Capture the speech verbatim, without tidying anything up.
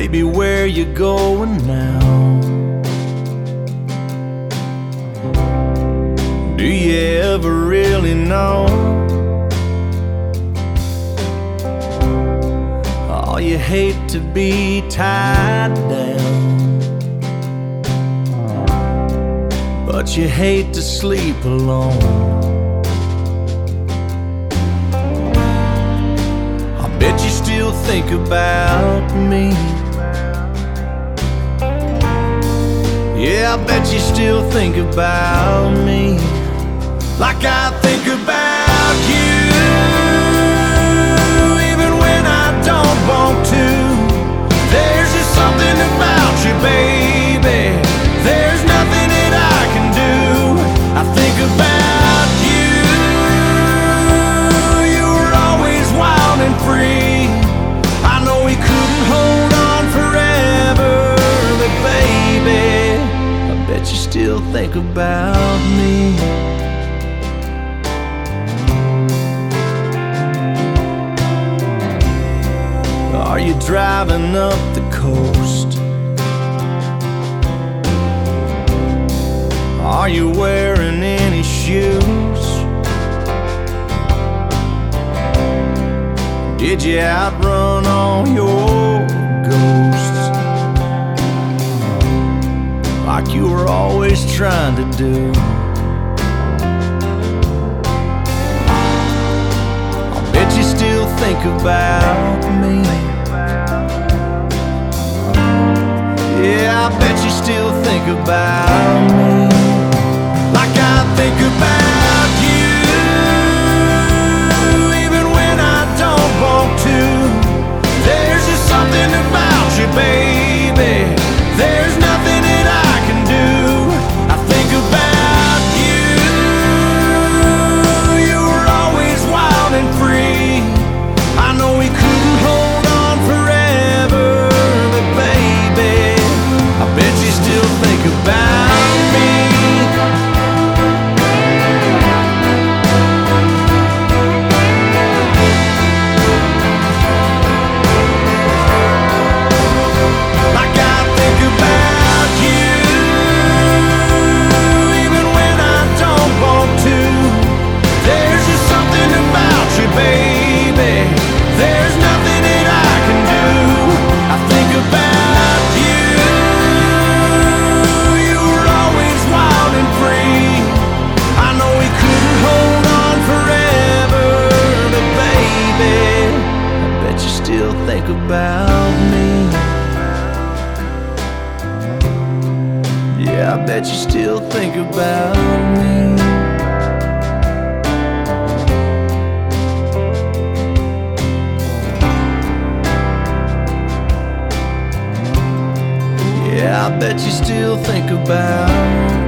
Baby, where you going now? Do you ever really know? Oh, you hate to be tied down, but you hate to sleep alone. I bet you still think about me. Yeah, I bet you still think about me like I think about you, even when I don't want to. There's just something about you, baby. There's nothing that I can do. I think about you. You were always wild and free. I know we couldn't hold on forever, but baby, I bet you still think about me. Are you driving up the coast? Are you wearing any shoes? Did you outrun all your ghosts like you were always trying to do? I bet you still think about me. Yeah, I bet you still think about me like I think about you, even when I don't want to. There's just something about you, baby. There's nothing that I can do. I think about you. You were always wild and free. I know we couldn't hold on forever, but baby, I bet you still think about me. Like I think about you, even when I don't want to. There's just something about you, baby. There's nothing that I can do. I think about you. You were always wild and free. I know we couldn't hold on forever, but baby, I bet you still think about me. Yeah, I bet you still think about me. Yeah, I bet you still think about